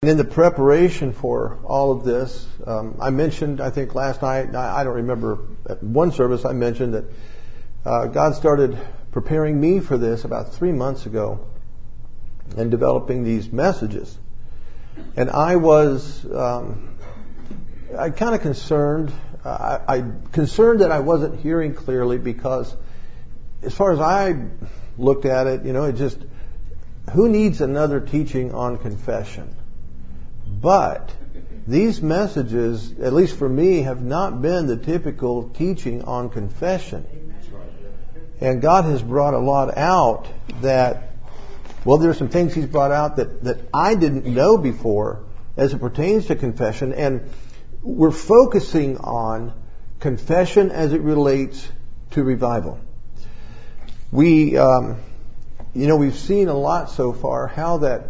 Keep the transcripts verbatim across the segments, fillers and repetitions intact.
In the preparation for all of this, um, I mentioned, I think last night, I don't remember, at one service I mentioned that uh, God started preparing me for this about three months ago and developing these messages. And I was, um, I kind of concerned, uh, I, I concerned that I wasn't hearing clearly because as far as I looked at it, you know, it just, who needs another teaching on confession? But these messages, at least for me, have not been the typical teaching on confession. And God has brought a lot out that, well, there's some things He's brought out that, that I didn't know before as it pertains to confession. And we're focusing on confession as it relates to revival. We, um, you know, we've seen a lot so far how that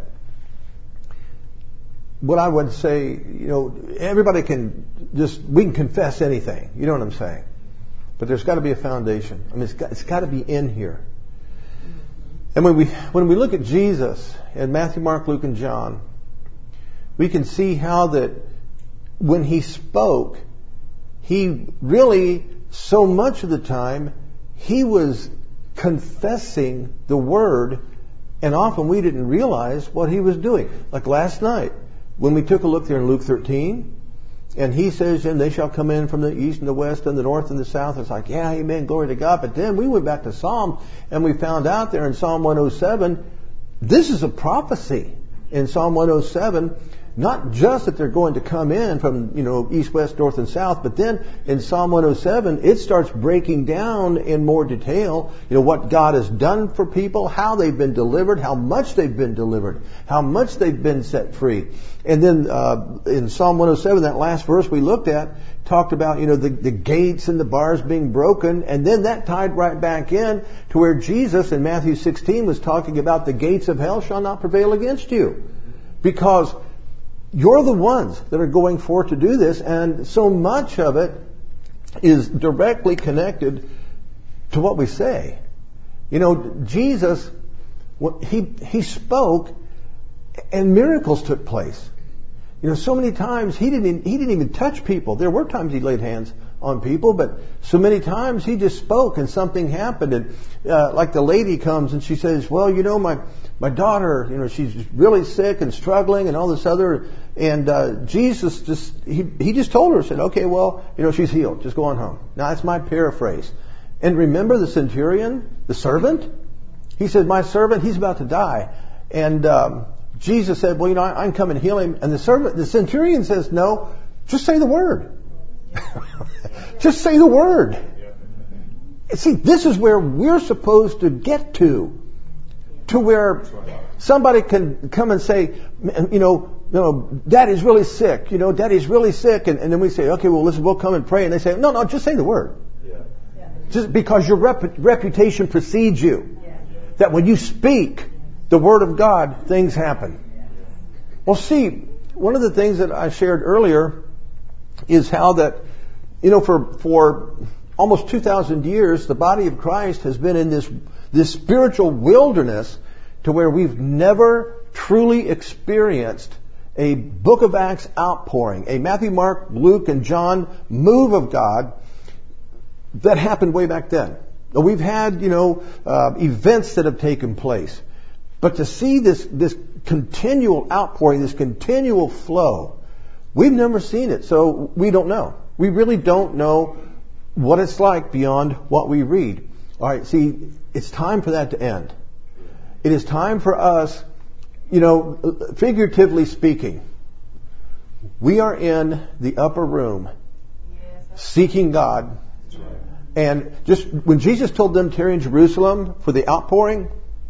what I would say, you know, everybody can just, we can confess anything. You know what I'm saying? But there's got to be a foundation. I mean, it's got, it's got to be in here. And when we, when we look at Jesus in Matthew, Mark, Luke, and John, we can see how that when He spoke, He really, so much of the time, He was confessing the Word, and often we didn't realize what He was doing. Like last night, when we took a look there in Luke thirteen, and He says, and they shall come in from the east and the west and the north and the south. It's like, yeah, amen, glory to God. But then we went back to Psalm, and we found out there in Psalm one oh seven, this is a prophecy in Psalm one oh seven, not just that they're going to come in from, you know, east, west, north, and south, but then in Psalm one oh seven, it starts breaking down in more detail, you know, what God has done for people, how they've been delivered, how much they've been delivered, how much they've been set free. And then uh, in Psalm one oh seven, that last verse we looked at, talked about, you know, the, the gates and the bars being broken, and then that tied right back in to where Jesus in Matthew sixteen was talking about the gates of hell shall not prevail against you. Because you're the ones that are going forth to do this, and so much of it is directly connected to what we say. You know, Jesus, he he spoke, and miracles took place. You know, so many times he didn't he didn't even touch people. There were times He laid hands on people, but so many times He just spoke and something happened. And uh, like the lady comes and she says, "Well, you know, my my daughter, you know, she's really sick and struggling and all this other." And uh, Jesus just he he just told her, said, "Okay, well, you know, she's healed. Just go on home." Now that's my paraphrase. And remember the centurion, the servant? He said, "My servant, he's about to die." And um, Jesus said, "Well, you know, I, I can come and heal him." And the servant, the centurion says, "No, just say the word." Just say the word. See, this is where we're supposed to get to. To where somebody can come and say, you know, no, Daddy's really sick. You know, Daddy's really sick. And, and then we say, okay, well, listen, we'll come and pray. And they say, no, no, just say the word. Yeah. Just because your rep- reputation precedes you. Yeah. That when you speak the word of God, things happen. Well, see, one of the things that I shared earlier is how that, you know, for, for almost two thousand years, the body of Christ has been in this, this spiritual wilderness to where we've never truly experienced a Book of Acts outpouring, a Matthew, Mark, Luke, and John move of God that happened way back then. Now, we've had, you know, uh, events that have taken place. But to see this, this continual outpouring, this continual flow, we've never seen it. So we don't know. We really don't know what it's like beyond what we read. All right, see, it's time for that to end. It is time for us, you know, figuratively speaking, we are in the upper room seeking God. And just when Jesus told them to tarry in Jerusalem for the outpouring,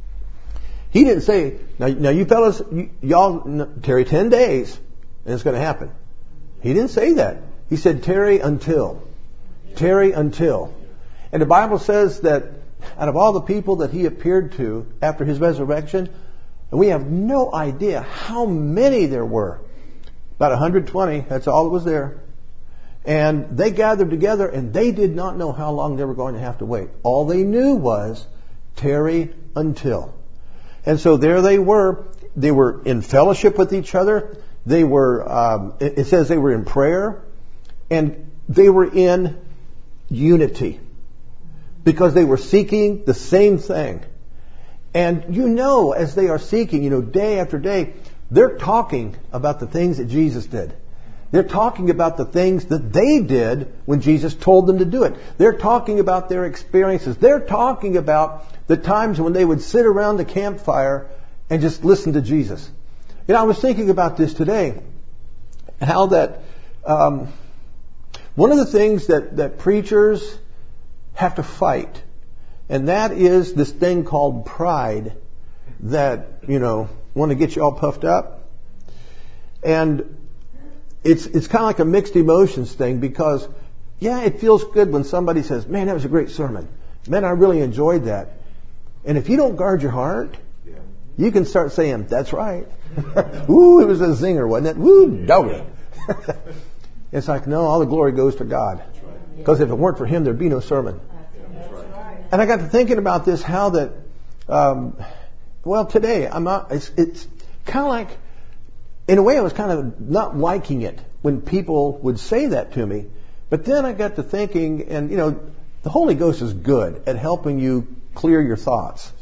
He didn't say, now, now you fellas, y- y'all tarry ten days and it's going to happen. He didn't say that. He said, tarry until. Tarry until. And the Bible says that out of all the people that He appeared to after His resurrection, and we have no idea how many there were. About one hundred twenty, that's all that was there. And they gathered together and they did not know how long they were going to have to wait. All they knew was tarry until. And so there they were. They were in fellowship with each other. They were, um, it, it says they were in prayer, and they were in unity because they were seeking the same thing. And you know, as they are seeking, you know, day after day, they're talking about the things that Jesus did. They're talking about the things that they did when Jesus told them to do it. They're talking about their experiences. They're talking about the times when they would sit around the campfire and just listen to Jesus. You know, I was thinking about this today, how that um, one of the things that, that preachers have to fight, and that is this thing called pride that, you know, want to get you all puffed up. And it's it's kind of like a mixed emotions thing because, yeah, it feels good when somebody says, man, that was a great sermon. Man, I really enjoyed that. And if you don't guard your heart, you can start saying, that's right. Ooh, it was a zinger, wasn't it? Woo, doggy. It's like, no, all the glory goes to God. Because if it weren't for Him, there'd be no sermon. And I got to thinking about this, how that, um, well, today, I'm not, it's, it's kind of like, in a way, I was kind of not liking it when people would say that to me. But then I got to thinking, and, you know, the Holy Ghost is good at helping you clear your thoughts.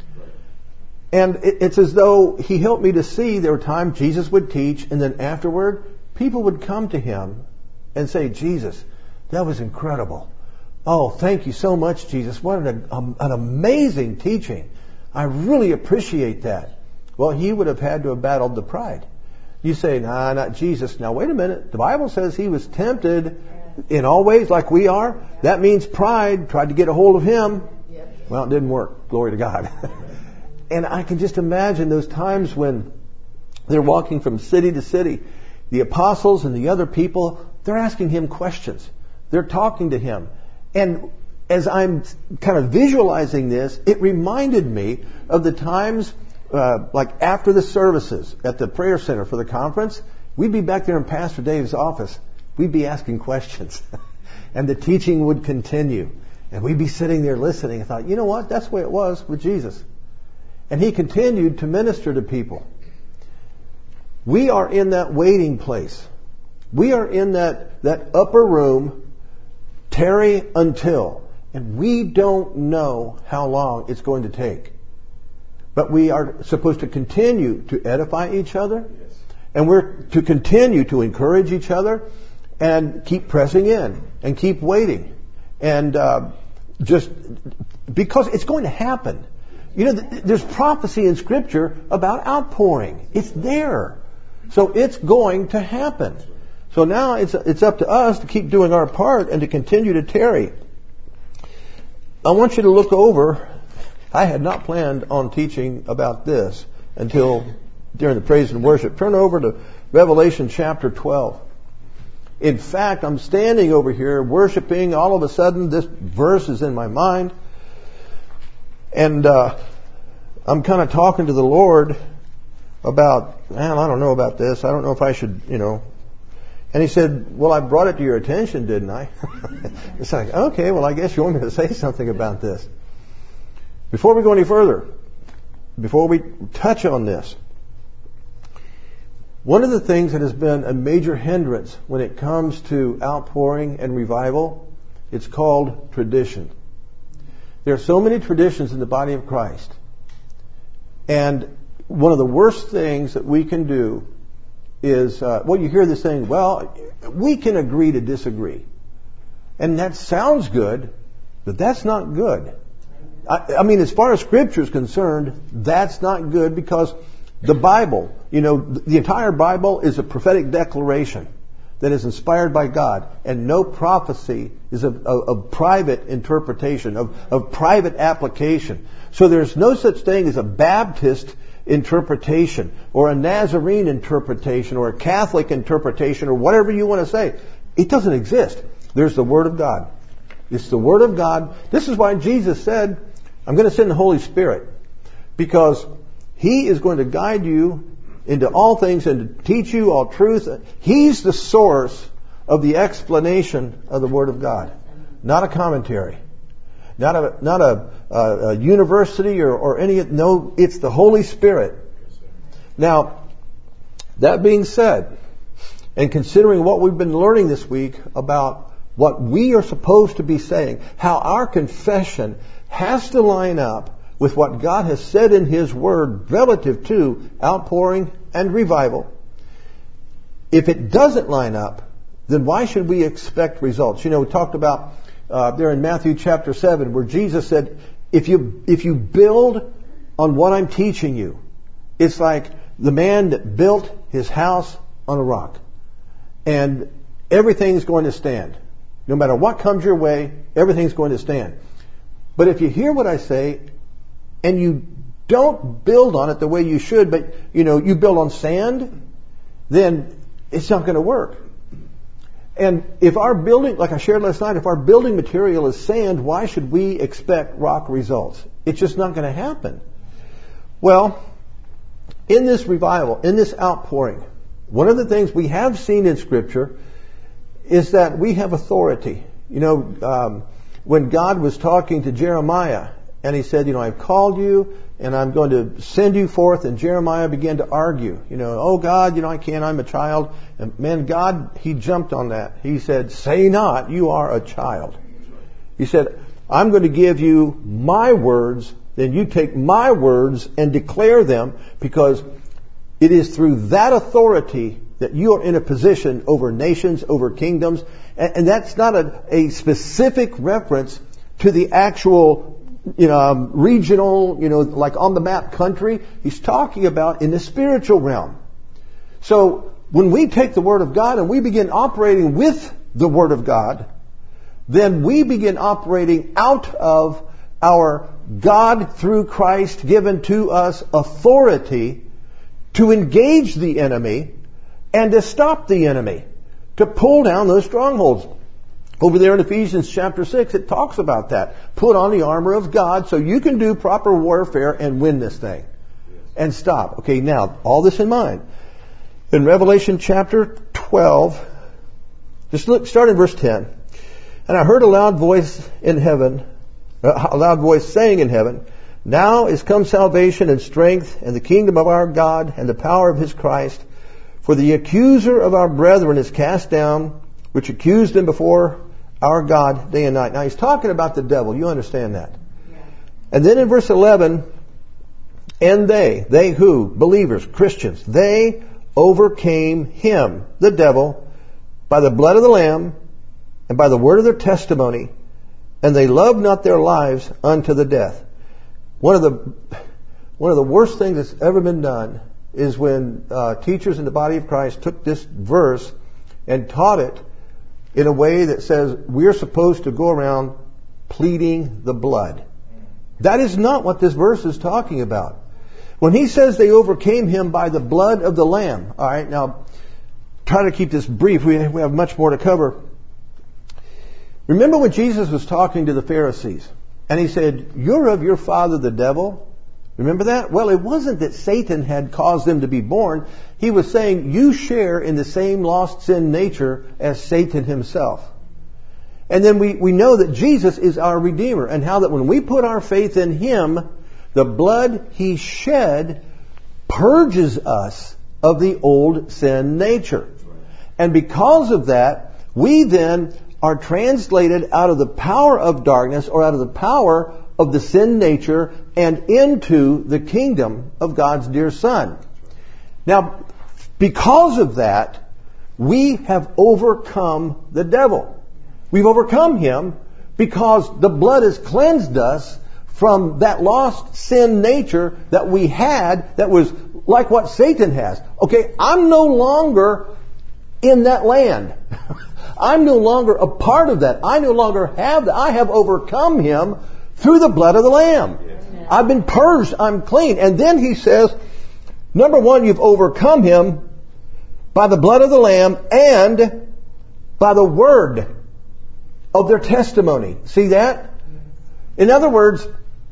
And it, it's as though He helped me to see there were times Jesus would teach, and then afterward, people would come to Him and say, Jesus, that was incredible. Oh, thank you so much, Jesus. What an, um, an amazing teaching. I really appreciate that. Well, He would have had to have battled the pride. You say, nah, not Jesus. Now, wait a minute. The Bible says He was tempted in all ways like we are. That means pride tried to get a hold of Him. Well, it didn't work. Glory to God. And I can just imagine those times when they're walking from city to city. The apostles and the other people, they're asking Him questions. They're talking to Him. And as I'm kind of visualizing this, it reminded me of the times, uh, like after the services at the prayer center for the conference, we'd be back there in Pastor Dave's office. We'd be asking questions. And the teaching would continue. And we'd be sitting there listening. I thought, you know what? That's the way it was with Jesus. And He continued to minister to people. We are in that waiting place. We are in that, that upper room, tarry until, and we don't know how long it's going to take. But we are supposed to continue to edify each other, and we're to continue to encourage each other, and keep pressing in, and keep waiting, and uh, just because it's going to happen. You know, there's prophecy in Scripture about outpouring. It's there, so it's going to happen. So now it's it's up to us to keep doing our part and to continue to tarry. I want you to look over. I had not planned on teaching about this until during the praise and worship. Turn over to Revelation chapter twelve. In fact, I'm standing over here worshiping. All of a sudden, this verse is in my mind. And uh, I'm kind of talking to the Lord about, man, I don't know about this. I don't know if I should, you know. And He said, well, I brought it to your attention, didn't I? It's like, okay, well, I guess you want me to say something about this. Before we go any further, before we touch on this, one of the things that has been a major hindrance when it comes to outpouring and revival, it's called tradition. There are so many traditions in the body of Christ. And one of the worst things that we can do is, uh, well, you hear this saying, well, we can agree to disagree. And that sounds good, but that's not good. I, I mean, as far as Scripture is concerned, that's not good because the Bible, you know, the entire Bible is a prophetic declaration that is inspired by God. And no prophecy is of, of, of private interpretation, of, of private application. So there's no such thing as a Baptist interpretation or a Nazarene interpretation or a Catholic interpretation or whatever you want to say. It doesn't exist. There's the Word of God. It's the Word of God. This is why Jesus said, I'm going to send the Holy Spirit, because He is going to guide you into all things and to teach you all truth. He's the source of the explanation of the Word of God, not a commentary. Not a not a, a, a university or, or any. No, it's the Holy Spirit. Now, That being said, and considering what we've been learning this week about what we are supposed to be saying, how our confession has to line up with what God has said in His Word relative to outpouring and revival. If it doesn't line up, then why should we expect results? You know, we talked about uh, there in Matthew chapter seven where Jesus said, if you if you build on what I'm teaching you, it's like the man that built his house on a rock. And everything's going to stand. No matter what comes your way, everything's going to stand. But if you hear what I say and you don't build on it the way you should, but you know, you build on sand, then it's not going to work. And if our building, like I shared last night, if our building material is sand, why should we expect rock results? It's just not going to happen. Well, in this revival, in this outpouring, one of the things we have seen in Scripture is that we have authority. You know, um, when God was talking to Jeremiah, and He said, you know, I've called you, and I'm going to send you forth, and Jeremiah began to argue. You know, oh God, you know, I can't, I'm a child. And man, God, He jumped on that. He said, say not, you are a child. He said, I'm going to give you my words, then you take my words and declare them, because it is through that authority that you are in a position over nations, over kingdoms. And, and that's not a, a specific reference to the actual, you know, um, regional, you know, like on the map country. He's talking about in the spiritual realm. So when we take the Word of God and we begin operating with the Word of God, then we begin operating out of our God through Christ given to us authority to engage the enemy and to stop the enemy, to pull down those strongholds. Over there in Ephesians chapter six, it talks about that. Put on the armor of God so you can do proper warfare and win this thing. And stop. Okay, now, all this in mind. In Revelation chapter twelve, just look, start in verse ten. And I heard a loud voice in heaven, a loud voice saying in heaven, now is come salvation and strength and the kingdom of our God and the power of His Christ. For the accuser of our brethren is cast down, which accused them before our God day and night. Now he's talking about the devil. You understand that. Yeah. And then in verse eleven, and they, they who? Believers, Christians, they overcame him, the devil, by the blood of the Lamb and by the word of their testimony, and they loved not their lives unto the death. One of the one of the worst things that's ever been done is when uh, teachers in the body of Christ took this verse and taught it in a way that says we're supposed to go around pleading the blood. That is not what this verse is talking about. When he says they overcame him by the blood of the Lamb, all right, now try to keep this brief. We we have much more to cover. Remember when Jesus was talking to the Pharisees and he said, you're of your father the devil? Remember that? Well, it wasn't that Satan had caused them to be born. He was saying you share in the same lost sin nature as Satan himself. And then we, we know that Jesus is our Redeemer, and how that when we put our faith in Him, the blood He shed purges us of the old sin nature. And because of that, we then are translated out of the power of darkness, or out of the power of the sin nature, and into the kingdom of God's dear Son. Now, because of that, we have overcome the devil. We've overcome him because the blood has cleansed us from that lost sin nature that we had, that was like what Satan has. Okay, I'm no longer in that land. I'm no longer a part of that. I no longer have that. I have overcome him through the blood of the Lamb. Yes. I've been purged. I'm clean. And then he says, number one, you've overcome him by the blood of the Lamb and by the word of their testimony. See that? In other words,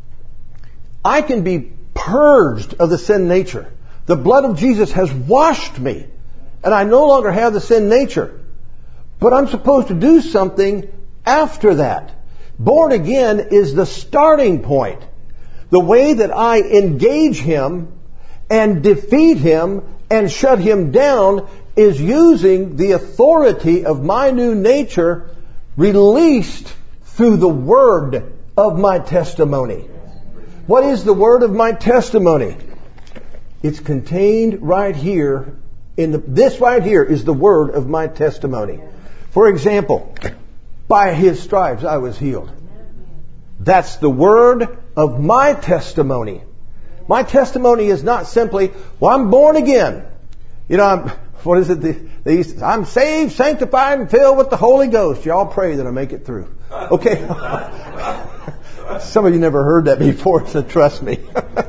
I can be purged of the sin nature. The blood of Jesus has washed me, and I no longer have the sin nature. But I'm supposed to do something after that. Born again is the starting point. The way that I engage Him and defeat Him and shut him down is using the authority of my new nature released through the word of my testimony. What is the word of my testimony? It's contained right here in the, this right here is the word of my testimony. For example, by his stripes I was healed. That's the word of my testimony. My testimony is not simply, well, I'm born again. You know, I'm, what is it? They used to, I'm saved, sanctified, and filled with the Holy Ghost. Y'all pray that I make it through. Okay. Some of you never heard that before, so trust me.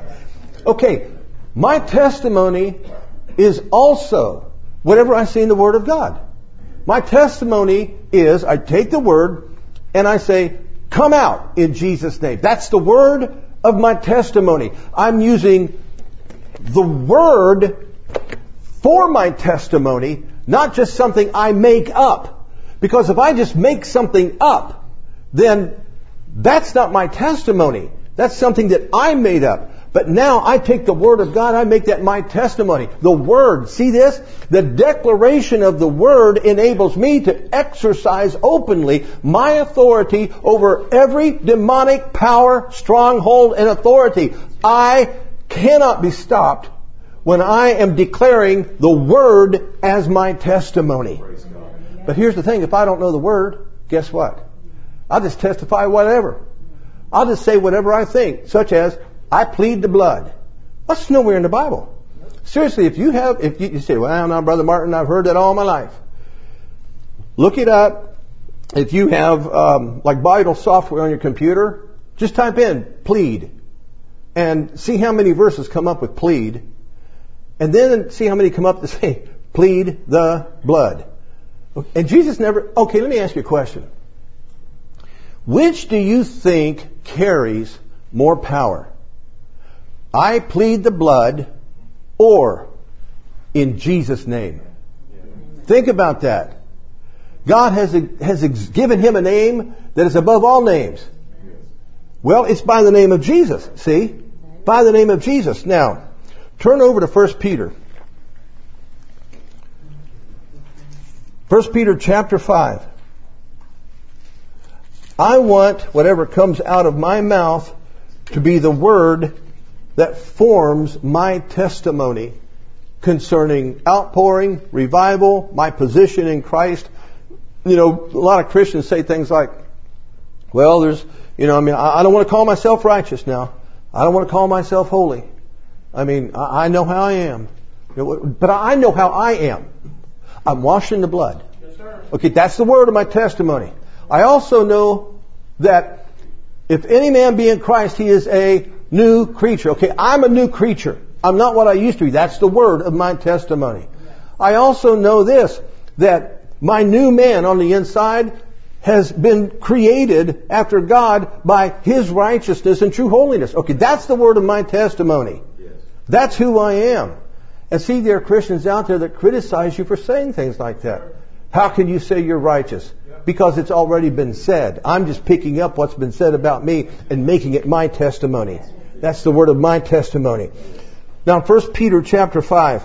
Okay. My testimony is also whatever I see in the Word of God. My testimony is I take the Word and I say, come out in Jesus' name. That's the word of my testimony. I'm using the word for my testimony, not just something I make up. Because if I just make something up, then that's not my testimony. That's something that I made up. But now I take the Word of God, I make that my testimony. The Word, see this? The declaration of the Word enables me to exercise openly my authority over every demonic power, stronghold, and authority. I cannot be stopped when I am declaring the Word as my testimony. But here's the thing, if I don't know the Word, guess what? I'll just testify whatever. I'll just say whatever I think, such as, I plead the blood. That's nowhere in the Bible. Seriously, if you have, if you, you say, well, now, Brother Martin, I've heard that all my life. Look it up. If you have, um, like Bible software on your computer, just type in plead and see how many verses come up with plead. And then see how many come up to say, plead the blood. And Jesus never, okay, let me ask you a question. Which do you think carries more power? I plead the blood, or in Jesus' name. Think about that. God has, has given him a name that is above all names. Well, it's by the name of Jesus, see? By the name of Jesus. Now, turn over to First Peter. First Peter chapter five. I want whatever comes out of my mouth to be the word that forms my testimony concerning outpouring, revival, my position in Christ. You know, a lot of Christians say things like, well, there's, you know, I mean, I don't want to call myself righteous now. I don't want to call myself holy. I mean, I know how I am. But I know how I am. I'm washed in the blood. Yes, sir. Okay, that's the word of my testimony. I also know that if any man be in Christ, he is a new creature. Okay, I'm a new creature. I'm not what I used to be. That's the word of my testimony. I also know this, that my new man on the inside has been created after God by his righteousness and true holiness. Okay, that's the word of my testimony. That's who I am. And see, there are Christians out there that criticize you for saying things like that. How can you say you're righteous? Because it's already been said. I'm just picking up what's been said about me and making it my testimony. That's the word of my testimony. Now, First Peter chapter five.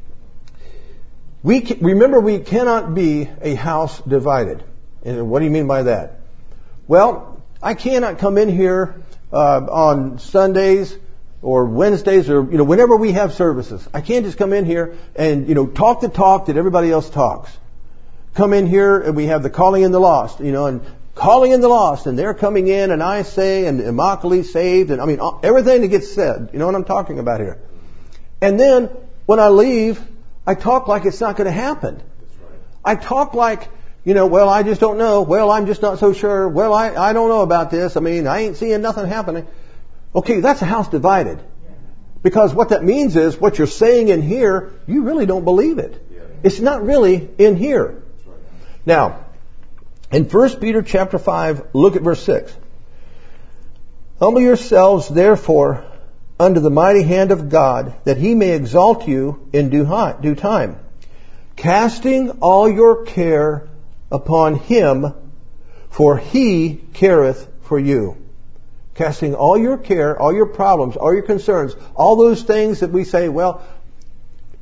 We can, remember, we cannot be a house divided. And what do you mean by that? Well, I cannot come in here uh, on Sundays or Wednesdays or, you know, whenever we have services. I can't just come in here and, you know, talk the talk that everybody else talks. Come in here and we have the calling in the lost, you know, and calling in the lost, and they're coming in, and I say, and Immaculate saved, and I mean, everything that gets said. You know what I'm talking about here. And then, when I leave, I talk like it's not going to happen. I talk like, you know, well, I just don't know. Well, I'm just not so sure. Well, I, I don't know about this. I mean, I ain't seeing nothing happening. Okay, that's a house divided. Because what that means is, what you're saying in here, you really don't believe it. It's not really in here. Now, in First Peter chapter five, look at verse six. Humble yourselves, therefore, under the mighty hand of God, that he may exalt you in due time, casting all your care upon him, for he careth for you. Casting all your care, all your problems, all your concerns, all those things that we say, well,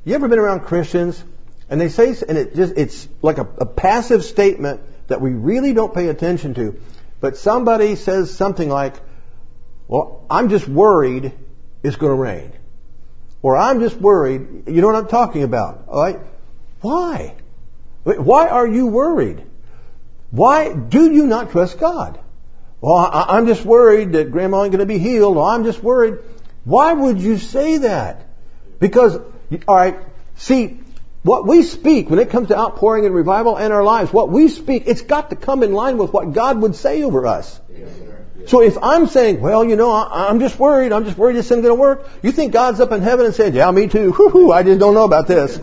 You ever been around Christians and they say, and it just, it's like a, a passive statement that we really don't pay attention to. But somebody says something like, well, I'm just worried it's going to rain. Or I'm just worried, you know what I'm talking about, all right? Why? Why are you worried? Why do you not trust God? Well, I, I'm just worried that Grandma ain't going to be healed. Or I'm just worried. Why would you say that? Because, all right, see, what we speak when it comes to outpouring and revival in our lives, what we speak, it's got to come in line with what God would say over us. Yes, sir. Yes. So if I'm saying, well, you know, I, I'm just worried, I'm just worried this isn't going to work, you think God's up in heaven and saying, yeah, me too. Whoo-hoo, I just don't know about this.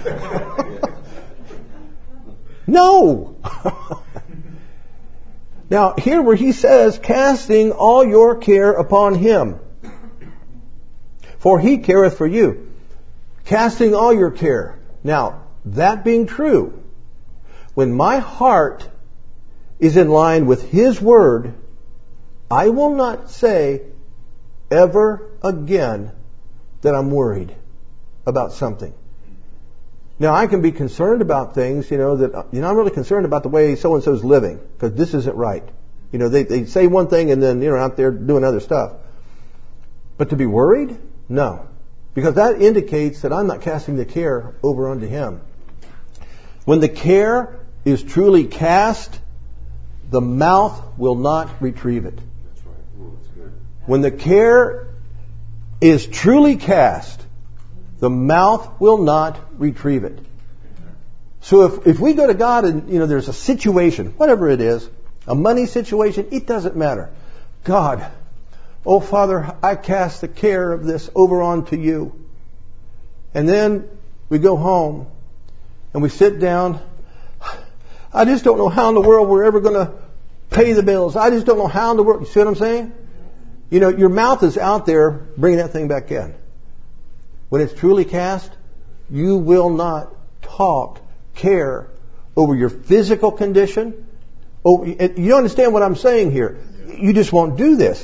No. Now, here where he says, casting all your care upon him, for he careth for you. Casting all your care. Now, that being true, when my heart is in line with his word, I will not say ever again that I'm worried about something. Now, I can be concerned about things, you know, that, you know, I'm really concerned about the way so-and-so's living, because this isn't right. You know, they, they say one thing and then, you know, out there doing other stuff. But to be worried? No. Because that indicates that I'm not casting the care over unto him. When the care is truly cast, the mouth will not retrieve it. That's right. Ooh, that's good. When the care is truly cast, the mouth will not retrieve it. So if, if we go to God and, you know, there's a situation, whatever it is, a money situation, it doesn't matter. God, oh Father, I cast the care of this over onto you. And then we go home and we sit down. I just don't know how in the world we're ever going to pay the bills. I just don't know how in the world. You see what I'm saying? You know, your mouth is out there bringing that thing back in. When it's truly cast, you will not talk care over your physical condition. Oh, you understand what I'm saying here? You just won't do this.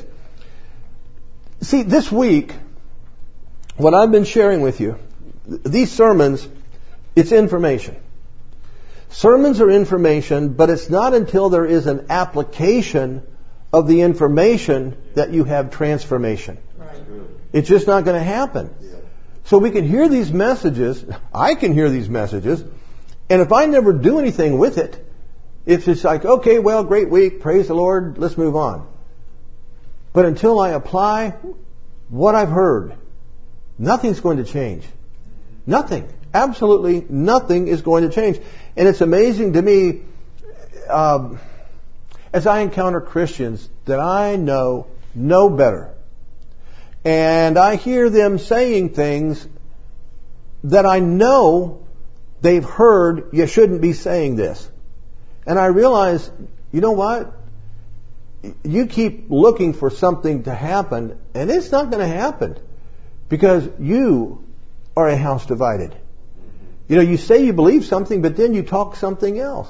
See, this week, what I've been sharing with you, these sermons, it's information. Sermons are information, but it's not until there is an application of the information that you have transformation. Right. It's just not going to happen. Yeah. So we can hear these messages, I can hear these messages, and if I never do anything with it, it's just like, okay, well, great week, praise the Lord, let's move on. But until I apply what I've heard, nothing's going to change. Nothing. Absolutely nothing is going to change. And it's amazing to me, um, as I encounter Christians that I know know better, and I hear them saying things that I know they've heard, you shouldn't be saying this. And I realize, you know what? You keep looking for something to happen, and it's not going to happen because you are a house divided. You know, you say you believe something, but then you talk something else.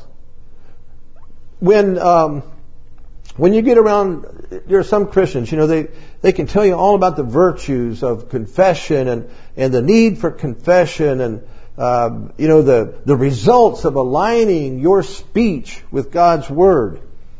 When um, when you get around, there are some Christians, you know, they, they can tell you all about the virtues of confession and, and the need for confession and, uh, you know, the, the results of aligning your speech with God's Word.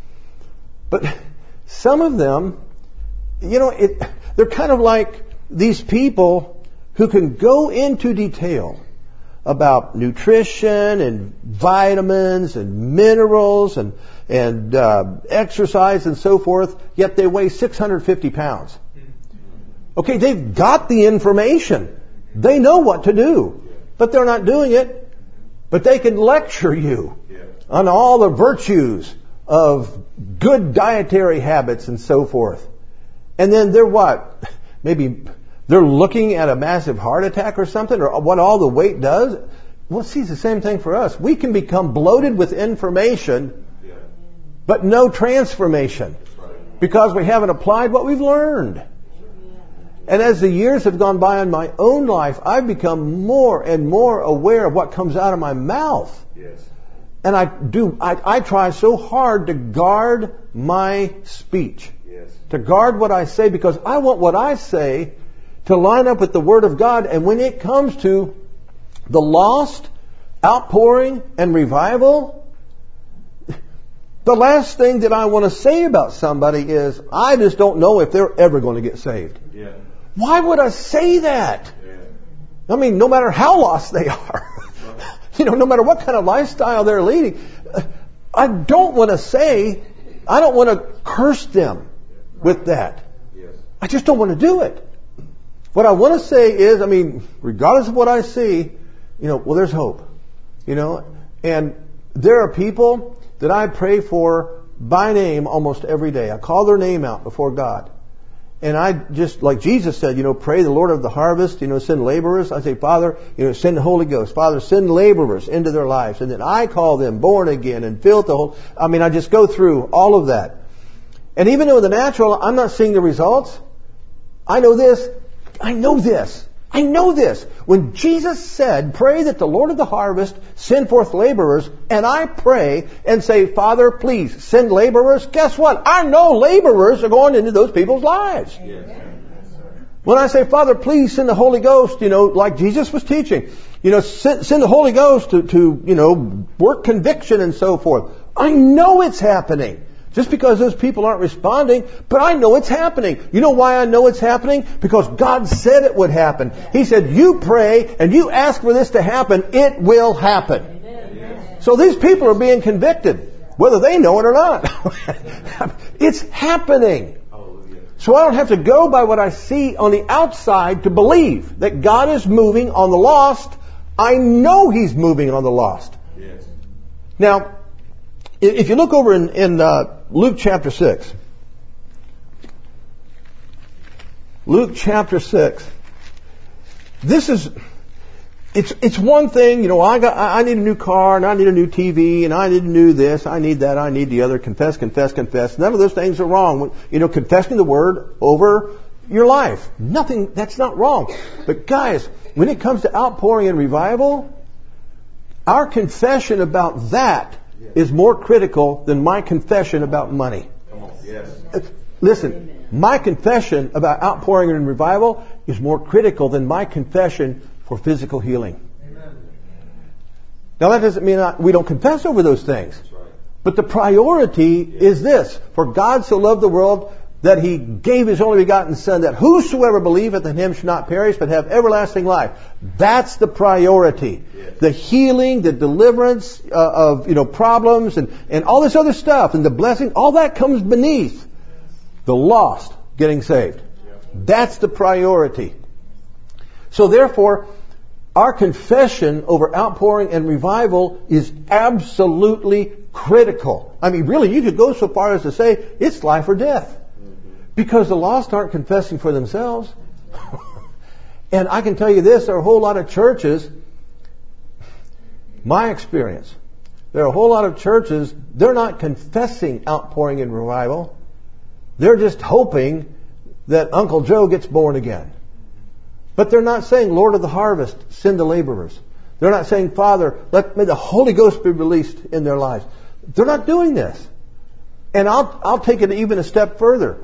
But some of them, you know, it, they're kind of like these people who can go into detail about nutrition and vitamins and minerals and and uh, exercise and so forth, yet they weigh six hundred fifty pounds. Okay, they've got the information. They know what to do, but they're not doing it. But they can lecture you on all the virtues of good dietary habits and so forth. And then they're what? Maybe they're looking at a massive heart attack or something, or what all the weight does. Well, see, it's the same thing for us. We can become bloated with information, but no transformation, because we haven't applied what we've learned. And as the years have gone by in my own life, I've become more and more aware of what comes out of my mouth. Yes. And I do, I, I try so hard to guard my speech, yes, to guard what I say, because I want what I say to line up with the Word of God. And when it comes to the lost, outpouring, and revival. The last thing that I want to say about somebody is, I just don't know if they're ever going to get saved. Yeah. Why would I say that? Yeah. I mean, no matter how lost they are, you know, no matter what kind of lifestyle they're leading, I don't want to say, I don't want to curse them with that. Yes. I just don't want to do it. What I want to say is, I mean, regardless of what I see, you know, well, there's hope. You know, and there are people that I pray for by name almost every day. I call their name out before God. And I just, like Jesus said, you know, pray the Lord of the harvest, you know, send laborers. I say, Father, you know, send the Holy Ghost. Father, send laborers into their lives. And then I call them born again and filled the whole, I mean, I just go through all of that. And even though in the natural, I'm not seeing the results, I know this, I know this. I know this. When Jesus said, pray that the Lord of the harvest send forth laborers, and I pray and say, Father, please send laborers, guess what? I know laborers are going into those people's lives. Yes. When I say, Father, please send the Holy Ghost, you know, like Jesus was teaching, you know, send, send the Holy Ghost to, to, you know, work conviction and so forth. I know it's happening. Just because those people aren't responding, but I know it's happening. You know why I know it's happening? Because God said it would happen. He said, you pray and you ask for this to happen, it will happen. Yes. So these people are being convicted, whether they know it or not. It's happening. So I don't have to go by what I see on the outside to believe that God is moving on the lost. I know He's moving on the lost. Yes. Now, if you look over in, in uh, Luke chapter six, Luke chapter six, this is, it's it's one thing, you know, I got I need a new car and I need a new T V and I need to do this, I need that, I need the other. Confess, confess, confess. None of those things are wrong. You know, confessing the word over your life, nothing. That's not wrong. But guys, when it comes to outpouring and revival, our confession about that is more critical than my confession about money. Come on. Yes. Listen, my confession about outpouring and revival is more critical than my confession for physical healing. Amen. Now that doesn't mean I, we don't confess over those things. That's right. But the priority is this. For God so loved the world that He gave His only begotten Son, that whosoever believeth in Him should not perish but have everlasting life. That's the priority. Yes. The healing, the deliverance uh, of you know problems and, and all this other stuff and the blessing, all that comes beneath the lost getting saved. Yes. That's the priority. So therefore, our confession over outpouring and revival is absolutely critical. I mean, really, you could go so far as to say it's life or death. Because the lost aren't confessing for themselves. And I can tell you this, there are a whole lot of churches, my experience, there are a whole lot of churches, they're not confessing outpouring and revival. They're just hoping that Uncle Joe gets born again. But they're not saying, Lord of the harvest, send the laborers. They're not saying, Father, let may the Holy Ghost be released in their lives. They're not doing this. And I'll, I'll take it even a step further.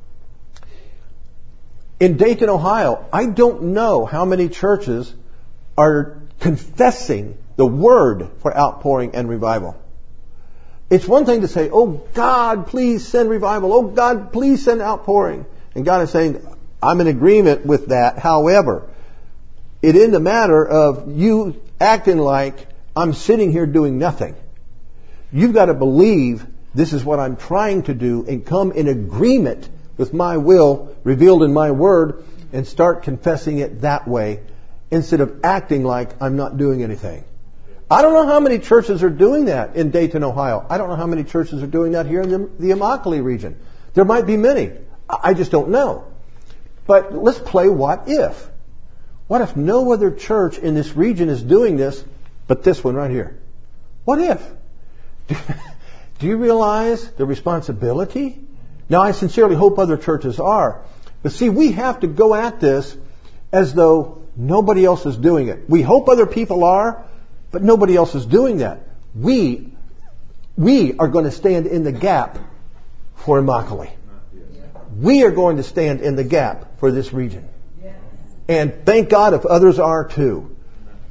In Dayton, Ohio, I don't know how many churches are confessing the word for outpouring and revival. It's one thing to say, oh God, please send revival. Oh God, please send outpouring. And God is saying, I'm in agreement with that. However, it isn't a matter of you acting like I'm sitting here doing nothing. You've got to believe this is what I'm trying to do and come in agreement with my will revealed in my word and start confessing it that way instead of acting like I'm not doing anything. I don't know how many churches are doing that in Dayton, Ohio. I don't know how many churches are doing that here in the, the Immokalee region. There might be many. I just don't know. But let's play what if. What if no other church in this region is doing this but this one right here? What if? Do you realize the responsibility? Now, I sincerely hope other churches are. But see, we have to go at this as though nobody else is doing it. We hope other people are, but nobody else is doing that. We, we are going to stand in the gap for Immokalee. We are going to stand in the gap for this region. And thank God if others are too.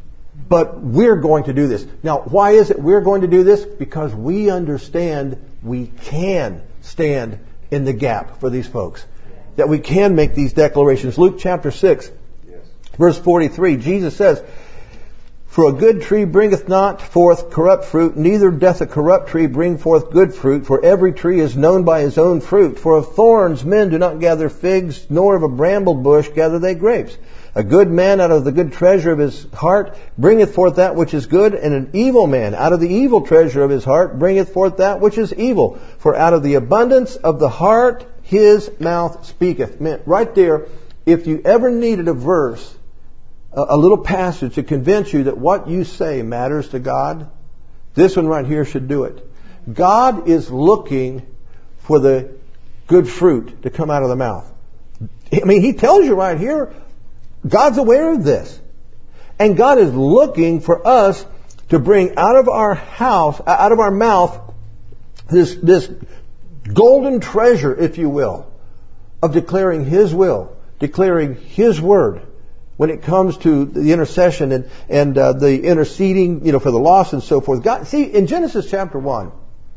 But we're going to do this. Now, why is it we're going to do this? Because we understand we can stand in the gap for these folks. That we can make these declarations. Luke chapter six, yes. Verse forty-three, Jesus says, "For a good tree bringeth not forth corrupt fruit, neither doth a corrupt tree bring forth good fruit. For every tree is known by his own fruit. For of thorns men do not gather figs, nor of a bramble bush gather they grapes. A good man out of the good treasure of his heart bringeth forth that which is good, and an evil man out of the evil treasure of his heart bringeth forth that which is evil. For out of the abundance of the heart his mouth speaketh." Man, right there, if you ever needed a verse, a little passage to convince you that what you say matters to God, this one right here should do it. God is looking for the good fruit to come out of the mouth. I mean, He tells you right here, God's aware of this. And God is looking for us to bring out of our house, out of our mouth, this, this golden treasure, if you will, of declaring His will, declaring His word. When it comes to the intercession and, and uh, the interceding, you know, for the lost and so forth. God, see, in Genesis chapter one,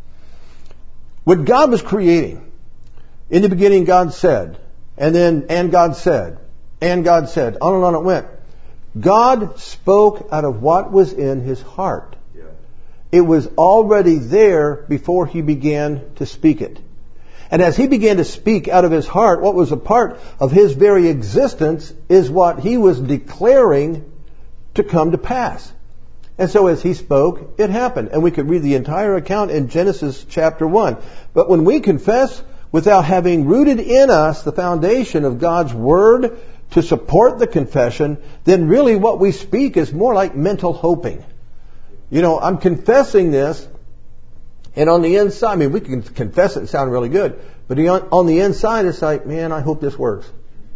what God was creating, in the beginning God said, and then, and God said, and God said, on and on it went. God spoke out of what was in His heart. Yeah. It was already there before He began to speak it. And as He began to speak out of His heart, what was a part of His very existence is what He was declaring to come to pass. And so as He spoke, it happened. And we could read the entire account in Genesis chapter one. But when we confess without having rooted in us the foundation of God's Word to support the confession, then really what we speak is more like mental hoping. You know, I'm confessing this, and on the inside, I mean, we can confess it and sound really good, but on the inside, it's like, man, I hope this works.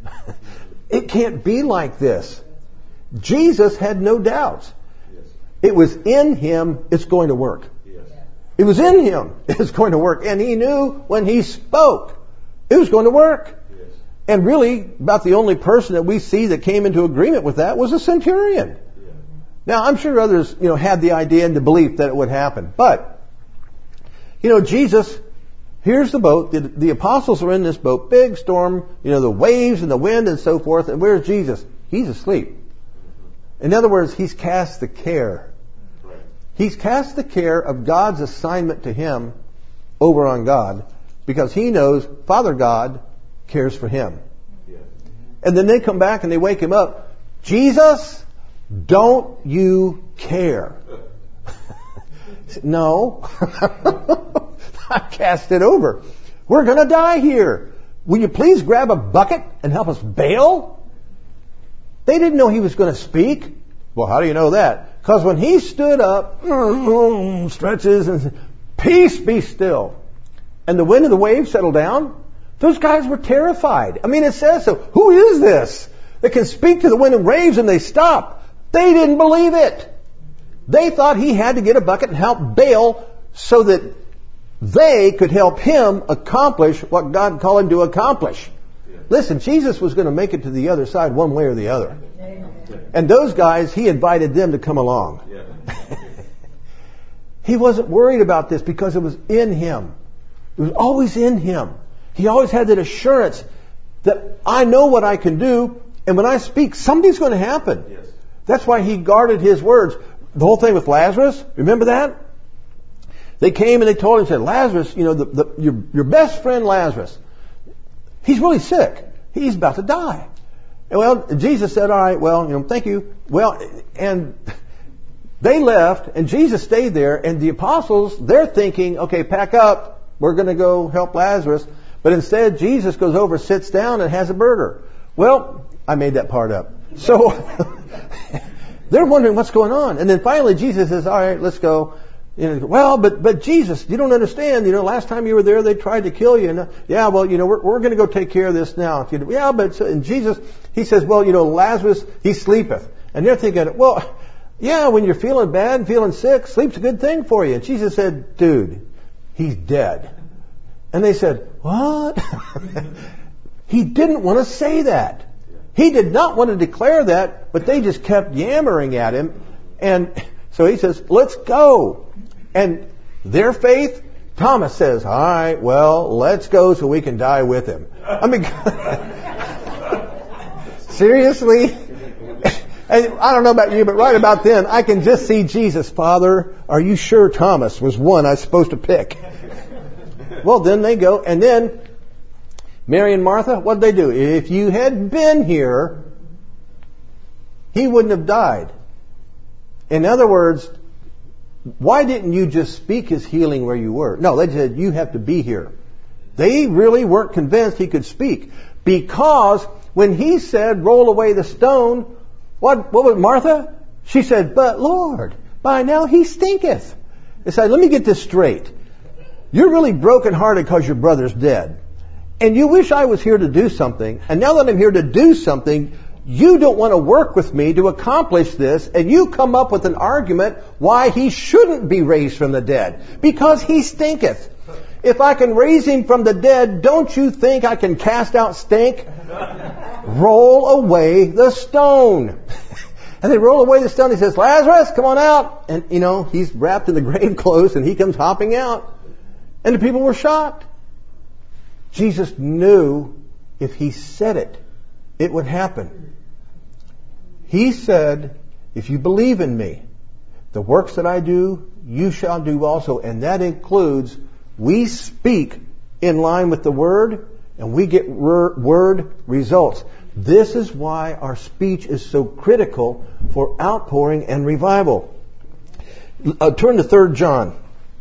It can't be like this. Jesus had no doubts. It was in Him, it's going to work. It was in Him, it's going to work. And He knew when He spoke, it was going to work. And really, about the only person that we see that came into agreement with that was a centurion. Now, I'm sure others, you know, had the idea and the belief that it would happen. But, you know, Jesus, here's the boat. The, the apostles are in this boat. Big storm, you know, the waves and the wind and so forth. And where's Jesus? He's asleep. In other words, He's cast the care. He's cast the care of God's assignment to Him over on God, because He knows Father God cares for him. And then they come back and they wake him up. Jesus, don't you care? No. I cast it over. We're going to die here. Will you please grab a bucket and help us bail? They didn't know He was going to speak. Well, how do you know that? Because when He stood up, stretches and said, "Peace, be still," and the wind and the waves settled down, those guys were terrified. I mean, it says so. Who is this that can speak to the wind and waves and they stop? They didn't believe it. They thought He had to get a bucket and help bail so that they could help Him accomplish what God called Him to accomplish. Yeah. Listen, Jesus was going to make it to the other side one way or the other. Amen. And those guys, He invited them to come along. Yeah. He wasn't worried about this because it was in Him. It was always in Him. He always had that assurance that I know what I can do, and when I speak, something's going to happen. Yes. That's why He guarded His words. The whole thing with Lazarus, remember that? They came and they told him, said, Lazarus, you know, the, the, your, your best friend Lazarus, he's really sick. He's about to die. And well, Jesus said, all right, well, you know, thank you. Well, and they left, and Jesus stayed there, and the apostles, they're thinking, okay, pack up. We're going to go help Lazarus. But instead, Jesus goes over, sits down, and has a burger. Well, I made that part up. So they're wondering what's going on. And then finally, Jesus says, all right, let's go. You know, well, but but Jesus, you don't understand. You know, last time you were there, they tried to kill you. And, uh, yeah, well, you know, we're we're going to go take care of this now. You know, yeah, but so, and Jesus, He says, well, you know, Lazarus, he sleepeth. And they're thinking, well, yeah, when you're feeling bad and feeling sick, sleep's a good thing for you. And Jesus said, dude, he's dead. And they said, what? He didn't want to say that. He did not want to declare that, but they just kept yammering at Him. And so he says, let's go. And their faith, Thomas says, all right, well, let's go so we can die with him. I mean, seriously? And I don't know about you, but right about then, I can just see Jesus. Father, are you sure Thomas was one I was supposed to pick? Well, then they go. And then Mary and Martha, what did they do? If you had been here, he wouldn't have died. In other words, why didn't you just speak his healing where you were? No, they said, you have to be here. They really weren't convinced he could speak. Because when he said, roll away the stone, what, what was Martha? She said, but Lord, by now he stinketh. They said, let me get this straight. You're really brokenhearted because your brother's dead. And you wish I was here to do something. And now that I'm here to do something, you don't want to work with me to accomplish this. And you come up with an argument why he shouldn't be raised from the dead. Because he stinketh. If I can raise him from the dead, don't you think I can cast out stink? Roll away the stone. And they roll away the stone. He says, Lazarus, come on out. And, you know, he's wrapped in the grave clothes and he comes hopping out. And the people were shocked. Jesus knew if he said it, it would happen. He said, if you believe in me, the works that I do, you shall do also. And that includes we speak in line with the Word and we get Word results. This is why our speech is so critical for outpouring and revival. Uh, turn to Third John.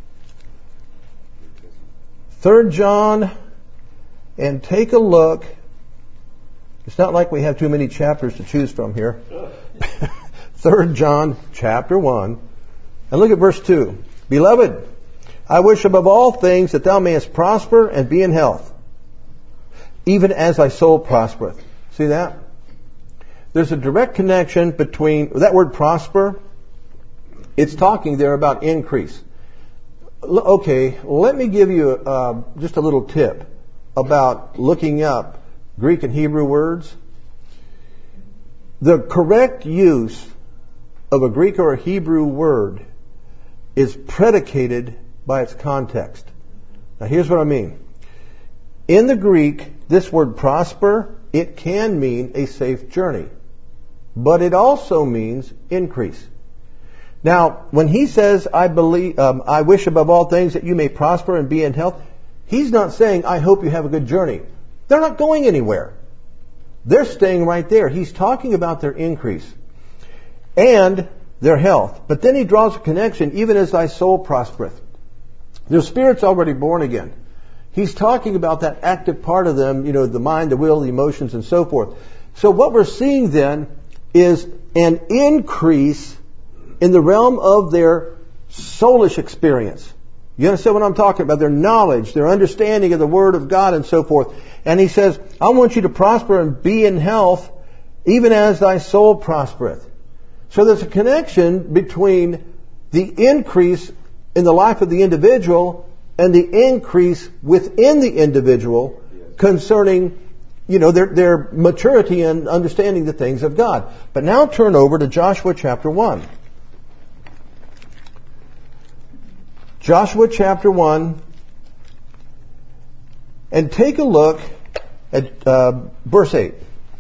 Third John, and take a look. It's not like we have too many chapters to choose from here. Third John, chapter one. And look at verse two. Beloved, I wish above all things that thou mayest prosper and be in health, even as thy soul prospereth. See that? There's a direct connection between that word prosper. It's talking there about increase. Okay, let me give you uh, just a little tip about looking up Greek and Hebrew words. The correct use of a Greek or a Hebrew word is predicated by its context. Now here's what I mean. In the Greek, this word prosper, it can mean a safe journey, but it also means increase. Now, when he says, I believe, um, I wish above all things that you may prosper and be in health, he's not saying, I hope you have a good journey. They're not going anywhere. They're staying right there. He's talking about their increase and their health. But then he draws a connection, even as thy soul prospereth. Their spirit's already born again. He's talking about that active part of them, you know, the mind, the will, the emotions, and so forth. So what we're seeing then is an increase in the realm of their soulish experience. You understand what I'm talking about? Their knowledge, their understanding of the Word of God and so forth. And he says, I want you to prosper and be in health, even as thy soul prospereth. So there's a connection between the increase in the life of the individual and the increase within the individual concerning, you know, their, their maturity and understanding the things of God. But now turn over to Joshua chapter one. Joshua chapter one, and take a look at uh, verse eight.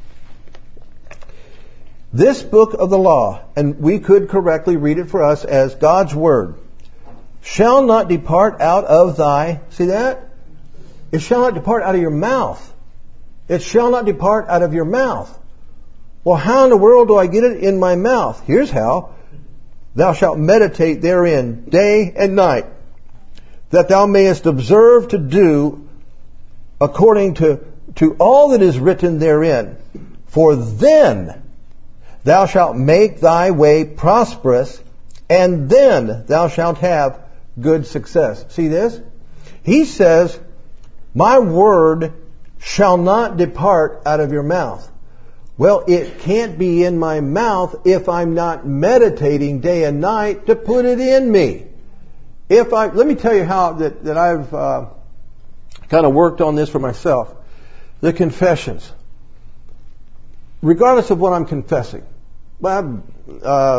This book of the law, and we could correctly read it for us as God's Word, shall not depart out of thy, see that? It shall not depart out of your mouth. It shall not depart out of your mouth. Well, how in the world do I get it in my mouth? Here's how. Thou shalt meditate therein day and night, that thou mayest observe to do according to, to all that is written therein. For then thou shalt make thy way prosperous, and then thou shalt have good success. See this? He says, my word shall not depart out of your mouth. Well, it can't be in my mouth if I'm not meditating day and night to put it in me. If I, let me tell you how that, that I've uh, kind of worked on this for myself. The confessions. Regardless of what I'm confessing. Uh,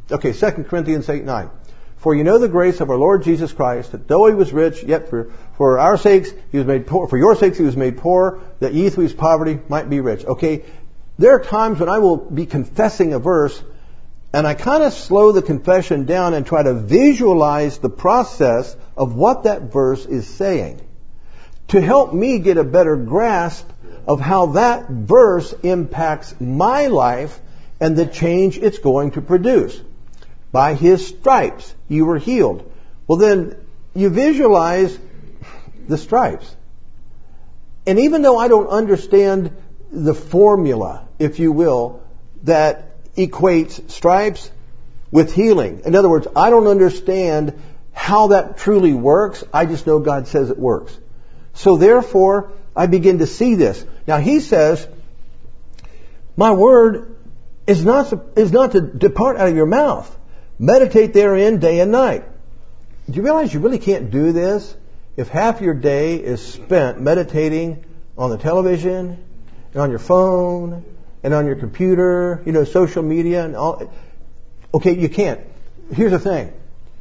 Okay, Second Corinthians eight nine. For you know the grace of our Lord Jesus Christ, that though he was rich, yet for, for our sakes he was made poor. For your sakes he was made poor, that ye through his poverty might be rich. Okay, there are times when I will be confessing a verse, and I kind of slow the confession down and try to visualize the process of what that verse is saying, to help me get a better grasp of how that verse impacts my life and the change it's going to produce. By his stripes you were healed. Well, then you visualize the stripes. And even though I don't understand the formula, if you will, that equates stripes with healing. In other words, I don't understand how that truly works. I just know God says it works. So therefore, I begin to see this. Now he says, my word is not, is not to depart out of your mouth. Meditate therein day and night. Do you realize you really can't do this if half your day is spent meditating on the television and on your phone and on your computer, you know, social media and all? Okay, you can't. Here's the thing.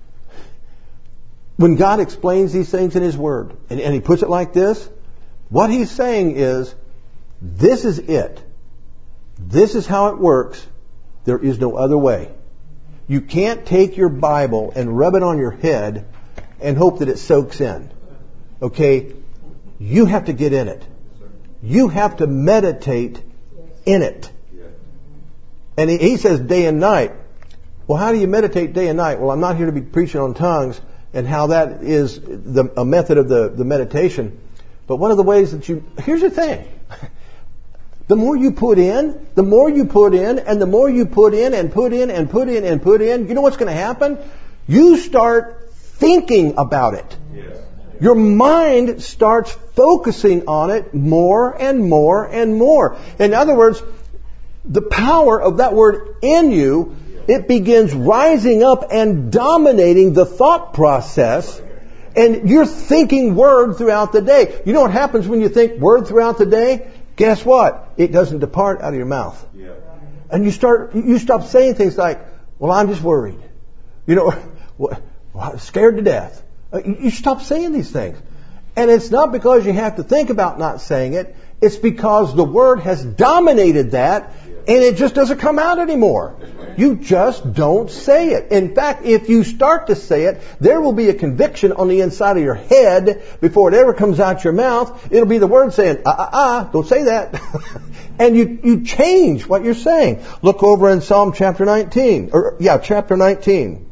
When God explains these things in his word, and, and he puts it like this, what he's saying is, this is it. This is how it works. There is no other way. You can't take your Bible and rub it on your head and hope that it soaks in. Okay? You have to get in it. You have to meditate in it. And he, he says day and night. Well, how do you meditate day and night? Well, I'm not here to be preaching on tongues and how that is the, a method of the, the meditation. But one of the ways that you... Here's the thing. The more you put in, the more you put in, and the more you put in and put in and put in and put in, you know what's going to happen? You start thinking about it. Yes. Your mind starts focusing on it more and more and more. In other words, the power of that word in you, it begins rising up and dominating the thought process. And you're thinking word throughout the day. You know what happens when you think word throughout the day? Guess what? It doesn't depart out of your mouth. Yeah. And you start, you stop saying things like, well, I'm just worried. You know, well, I'm scared to death. You stop saying these things. And it's not because you have to think about not saying it. It's because the word has dominated that and it just doesn't come out anymore. You just don't say it. In fact, if you start to say it, there will be a conviction on the inside of your head before it ever comes out your mouth. It'll be the word saying, ah, ah, ah, don't say that. And you, you change what you're saying. Look over in Psalm chapter nineteen. Or, yeah, chapter nineteen.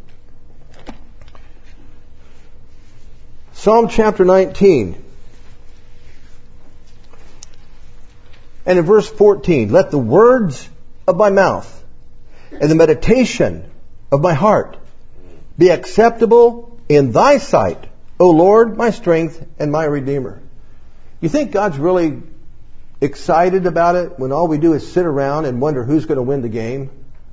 Psalm chapter nineteen. And in verse fourteen, let the words of my mouth and the meditation of my heart be acceptable in thy sight, O Lord, my strength and my Redeemer. You think God's really excited about it when all we do is sit around and wonder who's going to win the game?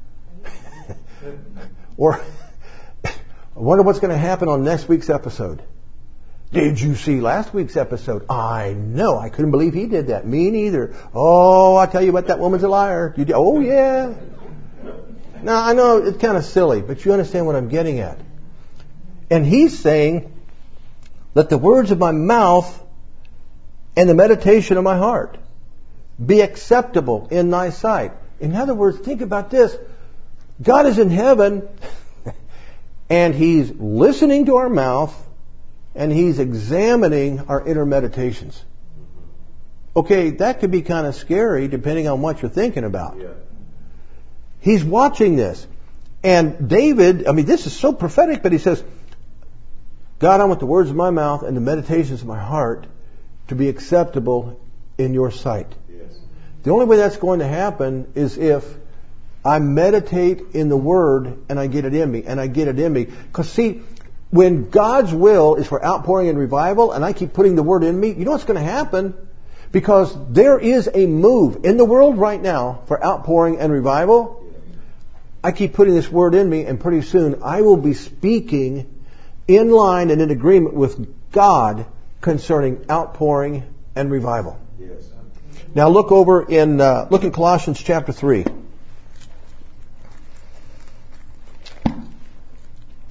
Or I wonder what's going to happen on next week's episode. Did you see last week's episode? I know. I couldn't believe he did that. Me neither. Oh, I tell you what, that woman's a liar. You do, oh, yeah. Now, I know it's kind of silly, but you understand what I'm getting at. And he's saying, let the words of my mouth and the meditation of my heart be acceptable in thy sight. In other words, think about this. God is in heaven, and he's listening to our mouth, and he's examining our inner meditations. Okay, that could be kind of scary depending on what you're thinking about. Yeah. He's watching this. And David, I mean, this is so prophetic, but he says, God, I want the words of my mouth and the meditations of my heart to be acceptable in your sight. Yes. The only way that's going to happen is if I meditate in the Word and I get it in me, and I get it in me. Because see, when God's will is for outpouring and revival, and I keep putting the Word in me, you know what's going to happen? Because there is a move in the world right now for outpouring and revival. I keep putting this Word in me, and pretty soon I will be speaking in line and in agreement with God concerning outpouring and revival. Yes. Now look over in, uh, look in Colossians chapter three.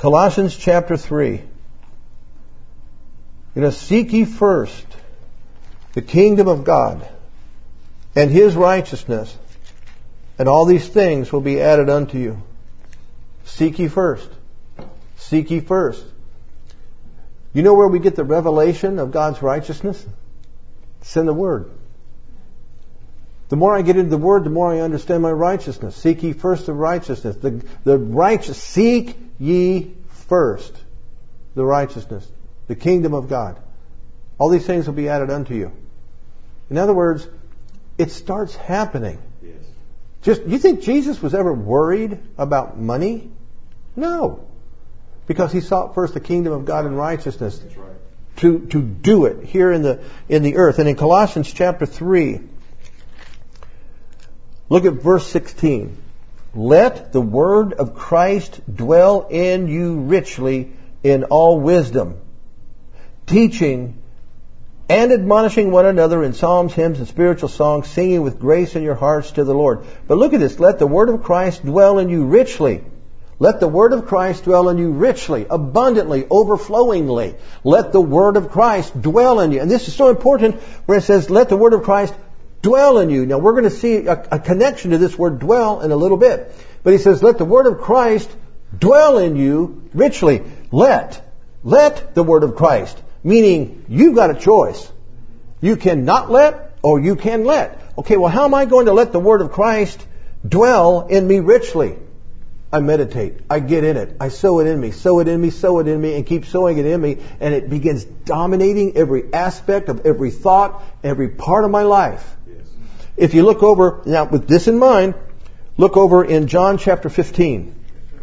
Colossians chapter three. You know, seek ye first the kingdom of God and His righteousness, and all these things will be added unto you. Seek ye first. Seek ye first. You know where we get the revelation of God's righteousness? It's in the Word. The more I get into the Word, the more I understand my righteousness. Seek ye first the righteousness. The, the righteous, seek ye first the righteousness, the kingdom of God. All these things will be added unto you. In other words, it starts happening. Yes. Just, you think Jesus was ever worried about money? No. Because He sought first the kingdom of God and righteousness. That's right. to, to do it here in the, in the earth. And in Colossians chapter three, look at verse sixteen. Let the word of Christ dwell in you richly in all wisdom, teaching and admonishing one another in psalms, hymns, and spiritual songs, singing with grace in your hearts to the Lord. But look at this. Let the word of Christ dwell in you richly. Let the word of Christ dwell in you richly, abundantly, overflowingly. Let the word of Christ dwell in you. And this is so important where it says, let the word of Christ dwell in you. Now we're going to see a, a connection to this word dwell in a little bit. But he says, let the word of Christ dwell in you richly. Let. Let the word of Christ. Meaning, you've got a choice. You can not let, or you can let. Okay, well, how am I going to let the word of Christ dwell in me richly? I meditate. I get in it. I sow it in me. Sow it in me. Sow it in me. And keep sowing it in me. And it begins dominating every aspect of every thought, every part of my life. Yes. If you look over, now with this in mind, look over in John chapter fifteen.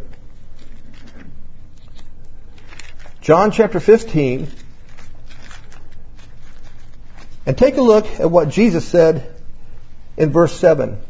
John chapter fifteen. And take a look at what Jesus said in verse seven.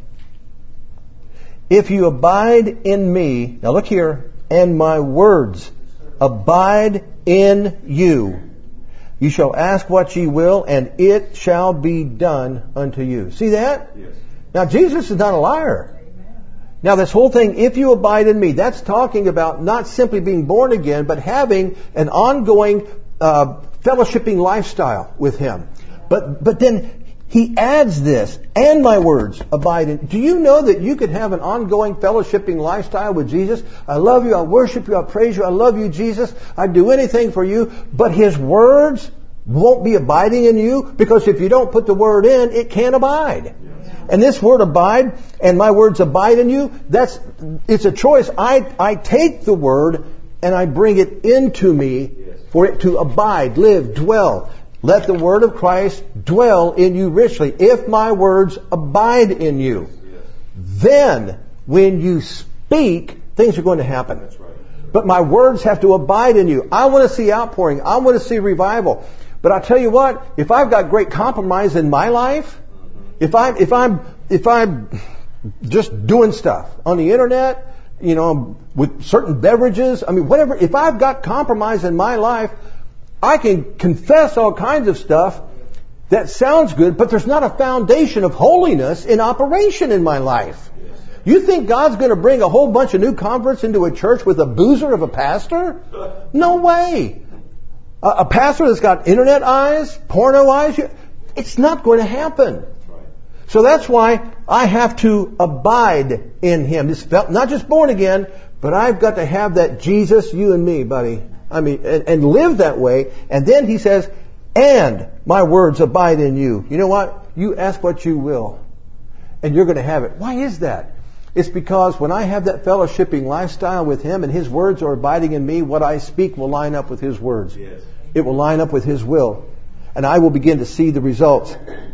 If you abide in me, now look here, and my words abide in you, you shall ask what ye will, and it shall be done unto you. See that? Yes. Now Jesus is not a liar. Now this whole thing, if you abide in me, that's talking about not simply being born again, but having an ongoing uh, fellowshipping lifestyle with Him. But but then He adds this, and my words abide in. Do you know that you could have an ongoing fellowshipping lifestyle with Jesus? I love you, I worship you, I praise you, I love you, Jesus. I'd do anything for you. But His words won't be abiding in you, because if you don't put the word in, it can't abide. And this word abide, and my words abide in you, that's, it's a choice. I, I take the word and I bring it into me for it to abide, live, dwell. Let the word of Christ dwell in you richly. If my words abide in you, then when you speak, things are going to happen. But my words have to abide in you. I want to see outpouring. I want to see revival. But I'll tell you what, if I've got great compromise in my life, if I'm, if I'm, if I'm just doing stuff on the internet, you know, with certain beverages, I mean, whatever, if I've got compromise in my life, I can confess all kinds of stuff that sounds good, but there's not a foundation of holiness in operation in my life. You think God's going to bring a whole bunch of new converts into a church with a boozer of a pastor? No way. A, a pastor that's got internet eyes, porno eyes, it's not going to happen. So that's why I have to abide in Him. It's not just born again, but I've got to have that Jesus, you and me, buddy. I mean, and, and live that way. And then He says, and my words abide in you. You know what? You ask what you will, and you're going to have it. Why is that? It's because when I have that fellowshipping lifestyle with Him and His words are abiding in me, what I speak will line up with His words. Yes. It will line up with His will. And I will begin to see the results.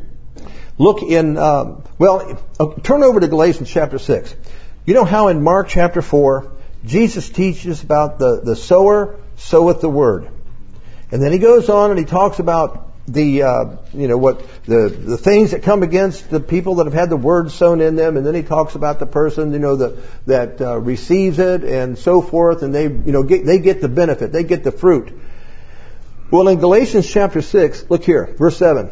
Look in, um, well, uh, turn over to Galatians chapter six. You know how in Mark chapter four, Jesus teaches about the, the sower soweth the word. And then He goes on and He talks about the, uh, you know, what, the, the things that come against the people that have had the word sown in them. And then He talks about the person, you know, the, that, uh, receives it and so forth. And they, you know, get, they get the benefit. They get the fruit. Well, in Galatians chapter six, look here, verse seven.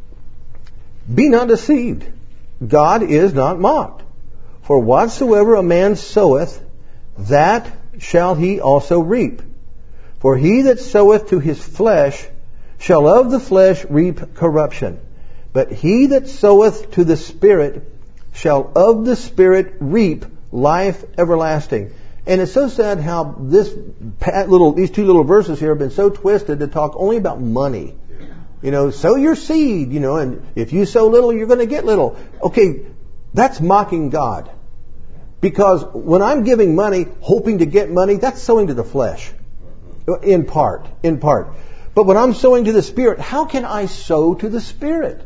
Be not deceived. God is not mocked. For whatsoever a man soweth, that shall he also reap. For he that soweth to his flesh shall of the flesh reap corruption. But he that soweth to the Spirit shall of the Spirit reap life everlasting. And it's so sad how this little, these two little verses here have been so twisted to talk only about money. You know, sow your seed, you know, and if you sow little, you're going to get little. Okay, that's mocking God. Because when I'm giving money, hoping to get money, that's sowing to the flesh. In part, in part. But when I'm sowing to the Spirit, how can I sow to the Spirit?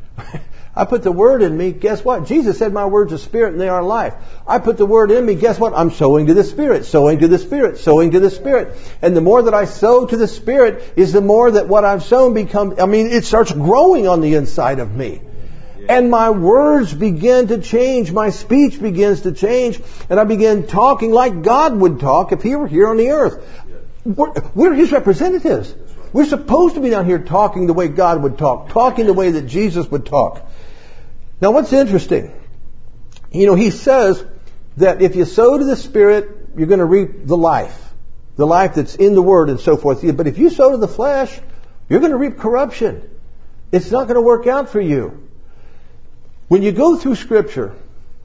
I put the Word in me, guess what? Jesus said my words are Spirit and they are life. I put the Word in me, guess what? I'm sowing to the Spirit, sowing to the Spirit, sowing to the Spirit. And the more that I sow to the Spirit is the more that what I've sown becomes, I mean, it starts growing on the inside of me. And my words begin to change, my speech begins to change, and I begin talking like God would talk if He were here on the earth. We're, we're His representatives. We're supposed to be down here talking the way God would talk, talking the way that Jesus would talk. Now what's interesting, you know, He says that if you sow to the Spirit, you're going to reap the life. The life that's in the Word and so forth. But if you sow to the flesh, you're going to reap corruption. It's not going to work out for you. When you go through Scripture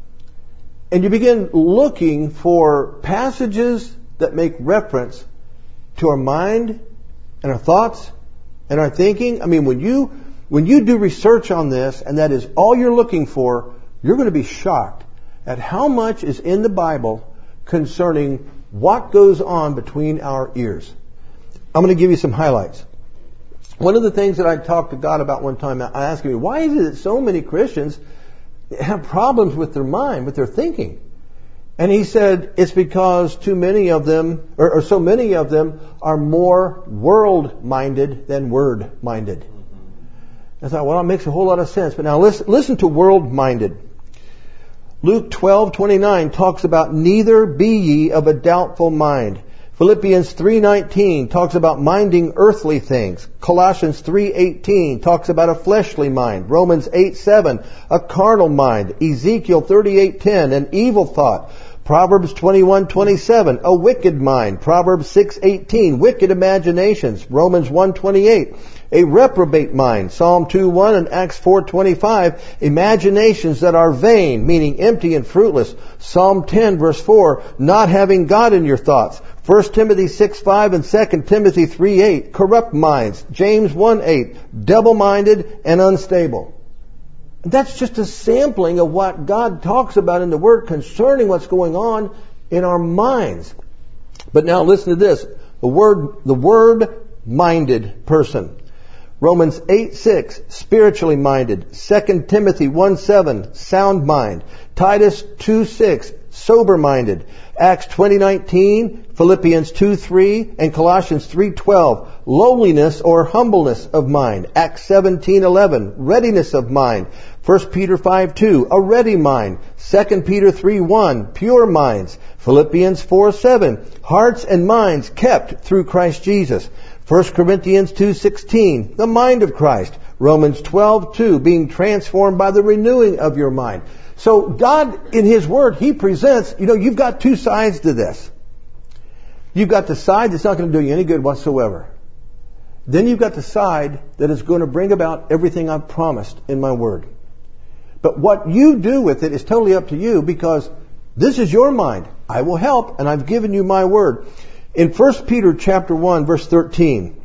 and you begin looking for passages that make reference to our mind and our thoughts and our thinking, I mean, when you when you do research on this and that is all you're looking for, you're going to be shocked at how much is in the Bible concerning what goes on between our ears. I'm going to give you some highlights. One of the things that I talked to God about one time, I asked him, why is it that so many Christians have problems with their mind, with their thinking? And he said, it's because too many of them, or, or so many of them, are more world-minded than word-minded. I thought, well, that makes a whole lot of sense. But now listen, listen to world-minded. Luke twelve twenty-nine talks about neither be ye of a doubtful mind. Philippians three nineteen talks about minding earthly things. Colossians three eighteen talks about a fleshly mind. Romans eight seven, a carnal mind. Ezekiel thirty-eight ten, an evil thought. Proverbs twenty-one twenty-seven, a wicked mind. Proverbs six eighteen, wicked imaginations. Romans one twenty-eight, a reprobate mind. Psalm two one and Acts four twenty-five, imaginations that are vain, meaning empty and fruitless. Psalm ten verse four, not having God in your thoughts. First Timothy six five and Second Timothy three eight, corrupt minds. James one eight, double-minded and unstable. That's just a sampling of what God talks about in the Word concerning what's going on in our minds. But now listen to this. The word, the word-minded person. Romans eight six, spiritually minded. Second Timothy one seven, sound mind. Titus two six, sober-minded. Acts twenty nineteen, Philippians two three, and Colossians three twelve, lowliness or humbleness of mind. Acts seventeen eleven, readiness of mind. First Peter five two, a ready mind. Second Peter three one, pure minds. Philippians four seven, hearts and minds kept through Christ Jesus. First Corinthians two sixteen, the mind of Christ. Romans twelve two, being transformed by the renewing of your mind. So God, in His Word, He presents, you know, you've got two sides to this. You've got the side that's not going to do you any good whatsoever. Then you've got the side that is going to bring about everything I've promised in my Word. But what you do with it is totally up to you, because this is your mind. I will help, and I've given you my Word. In First Peter chapter one, verse thirteen,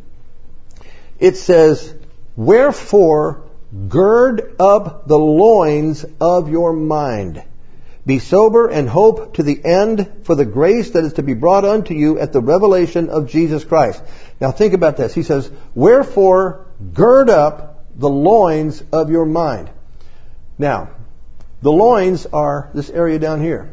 it says, wherefore gird up the loins of your mind. Be sober and hope to the end for the grace that is to be brought unto you at the revelation of Jesus Christ. Now think about this. He says, wherefore gird up the loins of your mind. Now, the loins are this area down here.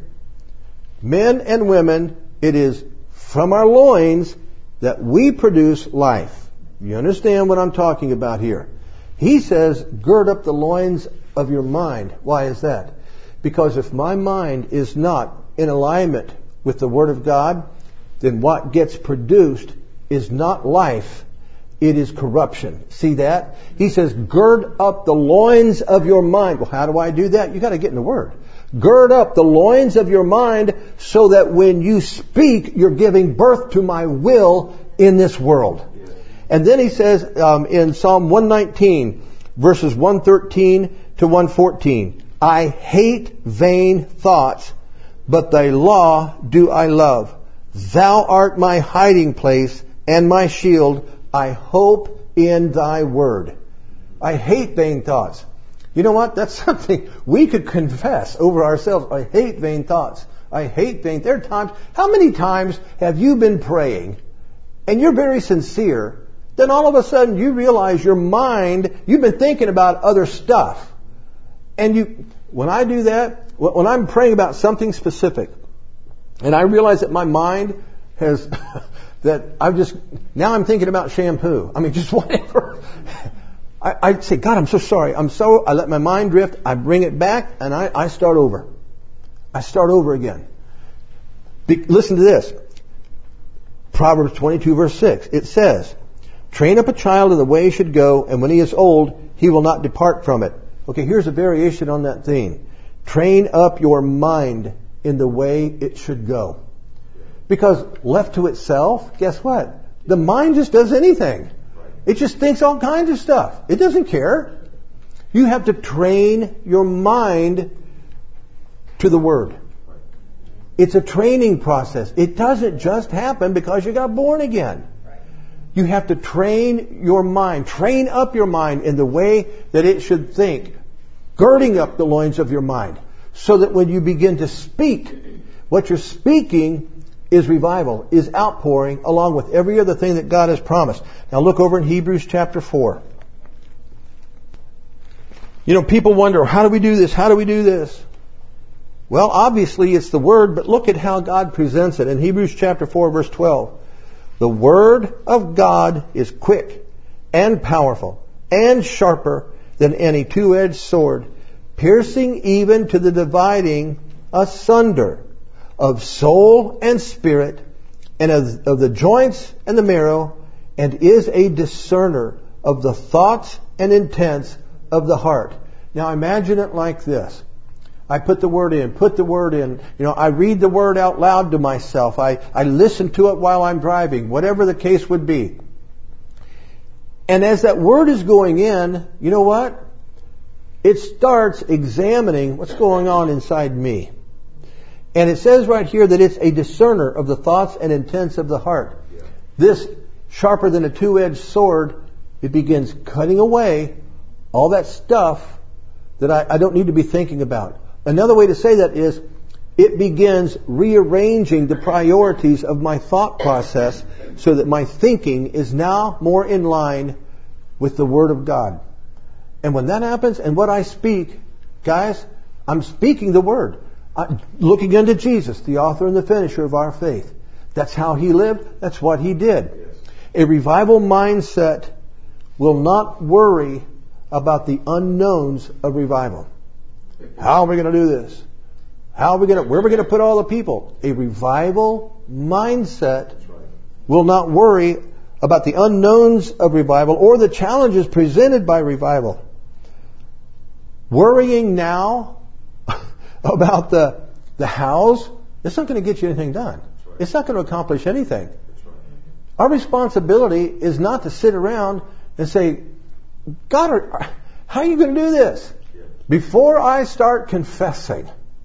Men and women, it is from our loins that we produce life. You understand what I'm talking about here? He says, gird up the loins of your mind. Why is that? Because if my mind is not in alignment with the Word of God, then what gets produced is not life. It is corruption. See that? He says, gird up the loins of your mind. Well, how do I do that? You got to get in the Word. Gird up the loins of your mind so that when you speak, you're giving birth to my will in this world. And then he says um, in Psalm one nineteen, verses one thirteen to one fourteen, I hate vain thoughts, but thy law do I love. Thou art my hiding place and my shield. I hope in thy word. I hate vain thoughts. You know what? That's something we could confess over ourselves. I hate vain thoughts. I hate vain. There are times, how many times have you been praying and you're very sincere, then all of a sudden you realize your mind, you've been thinking about other stuff. And you, when I do that, when I'm praying about something specific, and I realize that my mind has, that I've just, now I'm thinking about shampoo. I mean, just whatever. I, I say, God, I'm so sorry. I'm so, I let my mind drift. I bring it back and I, I start over. I start over again. Be, listen to this. Proverbs twenty-two verse six. It says, train up a child in the way he should go, and when he is old, he will not depart from it. Okay, here's a variation on that theme. Train up your mind in the way it should go. Because left to itself, guess what? The mind just does anything. It just thinks all kinds of stuff. It doesn't care. You have to train your mind to the Word. It's a training process. It doesn't just happen because you got born again. You have to train your mind. Train up your mind in the way that it should think. Girding up the loins of your mind. So that when you begin to speak, what you're speaking is revival, is outpouring, along with every other thing that God has promised. Now look over in Hebrews chapter four. You know, people wonder, how do we do this? How do we do this? Well, obviously it's the Word, but look at how God presents it. In Hebrews chapter four, verse twelve. The Word of God is quick and powerful and sharper than any two-edged sword, piercing even to the dividing asunder of soul and spirit, and of, of the joints and the marrow, and is a discerner of the thoughts and intents of the heart. Now imagine it like this. I put the word in, put the word in. You know, I read the word out loud to myself. I, I listen to it while I'm driving, whatever the case would be. And as that word is going in, you know what? It starts examining what's going on inside me. And it says right here that it's a discerner of the thoughts and intents of the heart. Yeah. This, sharper than a two-edged sword, it begins cutting away all that stuff that I, I don't need to be thinking about. Another way to say that is, it begins rearranging the priorities of my thought process so that my thinking is now more in line with the Word of God. And when that happens, and what I speak, guys, I'm speaking the Word. Uh, looking unto Jesus, the author and the finisher of our faith. That's how He lived. That's what He did. Yes. A revival mindset will not worry about the unknowns of revival. How are we going to do this? How are we going to, where are we going to put all the people? A revival mindset will not worry about the unknowns of revival or the challenges presented by revival. Worrying now about the the hows, it's not going to get you anything done. Right. It's not going to accomplish anything. Right. Our responsibility is not to sit around and say, God, are, how are you going to do this? Yeah. Before I start confessing,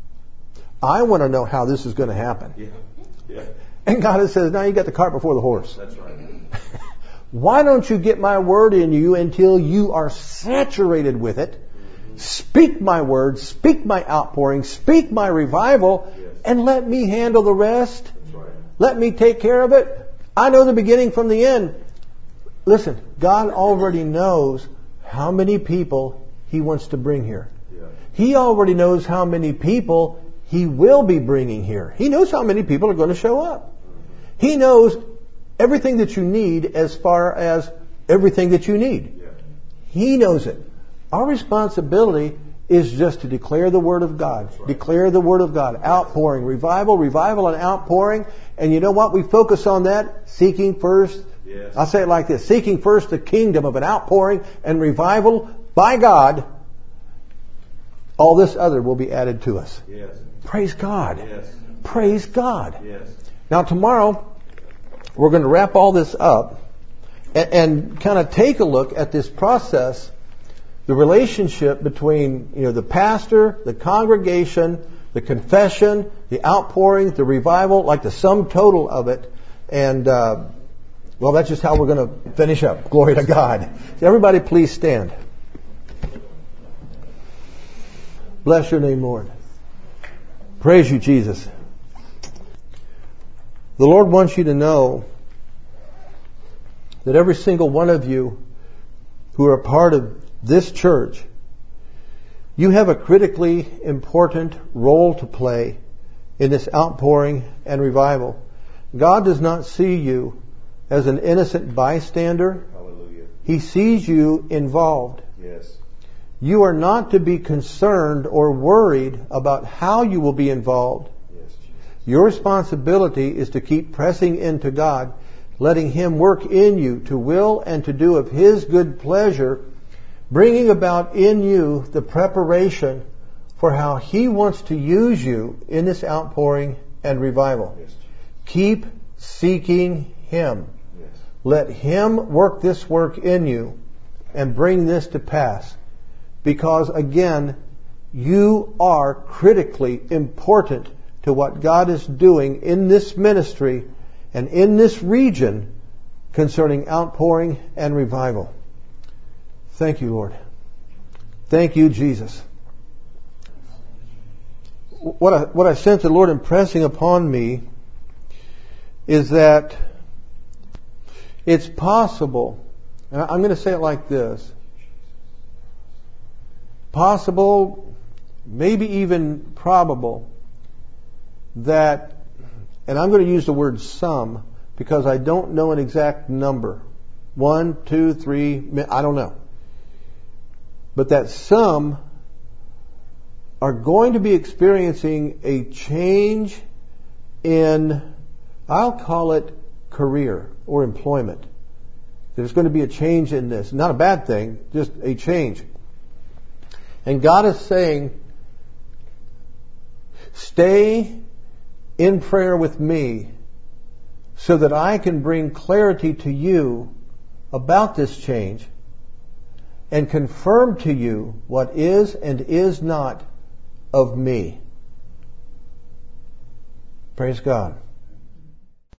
I want to know how this is going to happen. Yeah. Yeah. And God says, now you got the cart before the horse. That's right. Why don't you get my word in you until you are saturated with it? Speak my word, speak my outpouring, speak my revival, yes. And let me handle the rest. That's right. Let me take care of it. I know the beginning from the end. Listen, God already knows how many people He wants to bring here. Yeah. He already knows how many people He will be bringing here. He knows how many people are going to show up. Mm-hmm. He knows everything that you need as far as everything that you need. Yeah. He knows it. Our responsibility is just to declare the Word of God. Right. Declare the Word of God. Outpouring. Revival, revival and outpouring. And you know what? We focus on that. Seeking first. Yes. I'll say it like this. Seeking first the kingdom of an outpouring and revival by God. All this other will be added to us. Yes. Praise God. Yes. Praise God. Yes. Now tomorrow, we're going to wrap all this up and, and kind of take a look at this process, the relationship between, you know, the pastor, the congregation, the confession, the outpouring, the revival, like the sum total of it. And, uh, well, that's just how we're going to finish up. Glory to God. Everybody please stand. Bless your name, Lord. Praise you, Jesus. The Lord wants you to know that every single one of you who are a part of this church, you have a critically important role to play in this outpouring and revival. God does not see you as an innocent bystander. Hallelujah. He sees you involved. Yes. You are not to be concerned or worried about how you will be involved. Yes, Jesus. Your responsibility is to keep pressing into God, letting Him work in you to will and to do of His good pleasure, bringing about in you the preparation for how He wants to use you in this outpouring and revival. Yes, Jesus. Keep seeking Him. Yes. Let Him work this work in you and bring this to pass. Because again, you are critically important to what God is doing in this ministry and in this region concerning outpouring and revival. Thank you, Lord. Thank you, Jesus. What I, what I sense the Lord impressing upon me is that it's possible, and I'm going to say it like this, possible, maybe even probable, that, and I'm going to use the word some, because I don't know an exact number. One, two, three, I don't know. But that some are going to be experiencing a change in, I'll call it career or employment. There's going to be a change in this. Not a bad thing, just a change. And God is saying, stay in prayer with me so that I can bring clarity to you about this change and confirm to you what is and is not of me. Praise God.